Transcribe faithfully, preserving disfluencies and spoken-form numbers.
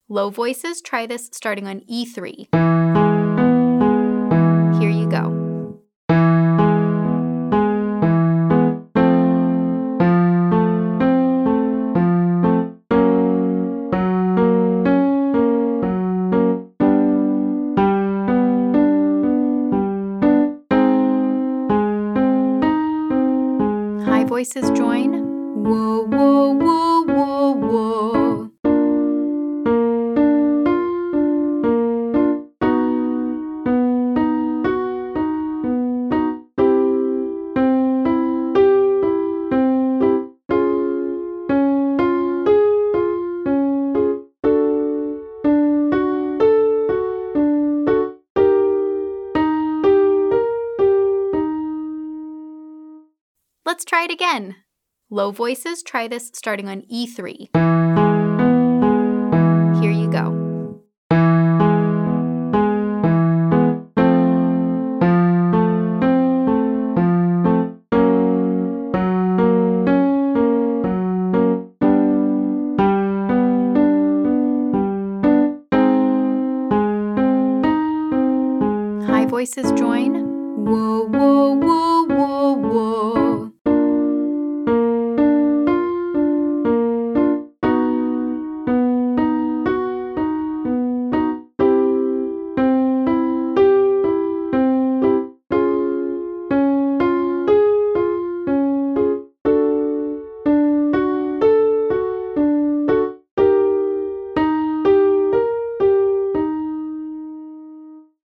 Low voices, try this starting on E three. Here you go. High voices join. Whoa, whoa, whoa, whoa, whoa. Let's try it again. Low voices, try this starting on E three. Here you go. High voices join. Whoa, whoa, whoa, whoa, whoa.